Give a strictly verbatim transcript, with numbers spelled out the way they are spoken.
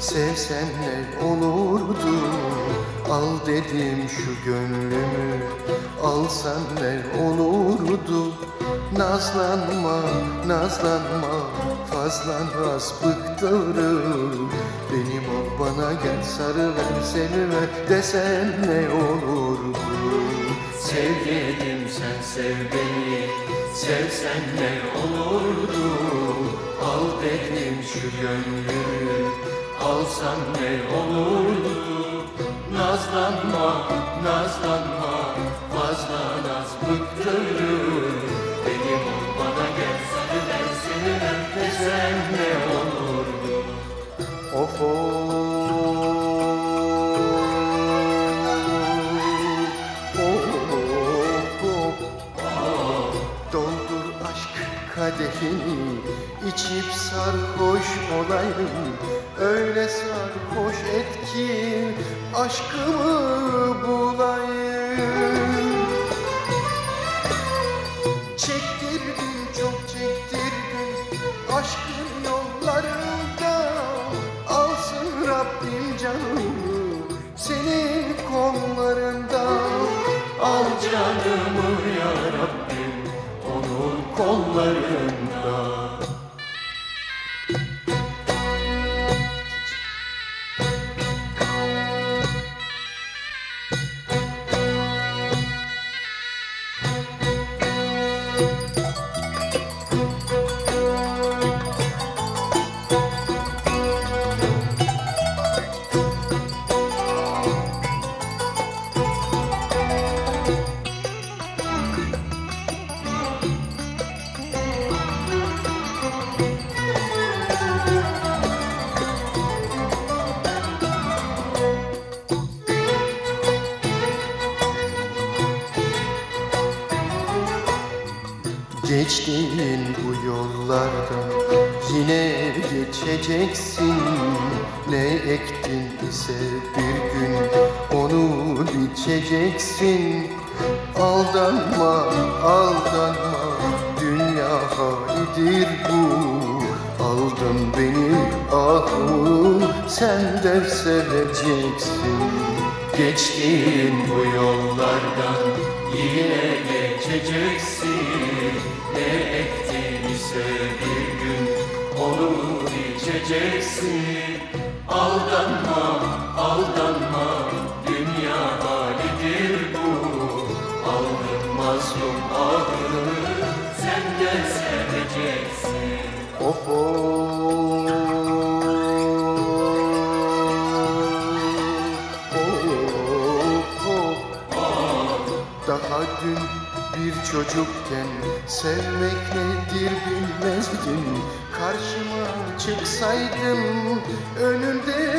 Sevsen ne olurdu, al dedim şu gönlümü, alsan ne olurdu. Nazlanma, nazlanma, fazla naz bıktırır. Benim ol, bana gel, sarıver, seviver desen ne olurdu. Sev dedim, sen sev beni, sevsen ne olurdu. Al dedim şu gönlümü, alsan ne olurdu. Nazlanma, nazlanma, fazla naz bıktırır. Benim ol, bana gel, sarıver, seviver desen ne olurdu. Of of, of of, doldur aşk kadehini, içip sarhoş olayım. Öyle sarhoş et ki aşkımı bulayım. Çektirdin, çok çektirdin aşkın yollarında. Alsın Rabbim canımı senin kollarında. Al canımı ya Rabbim, onun kollarında. Geçtiğin bu yollardan yine geçeceksin. Ne ektin ise bir gün onu biçeceksin. Aldanma, aldanma, dünya halidir bu. Aldın beni ahımı, sen de seveceksin. Geçtiğin bu yollardan yine geçeceksin. Ne ektin ise bir gün onu biçeceksin. Aldanma, aldanma, dünya halidir bu. Aldın mazlum ahını, sen de seveceksin. Of of, of of. Daha dün bir çocukken sevmek nedir bilmezdim. Karşıma çıksaydım önünde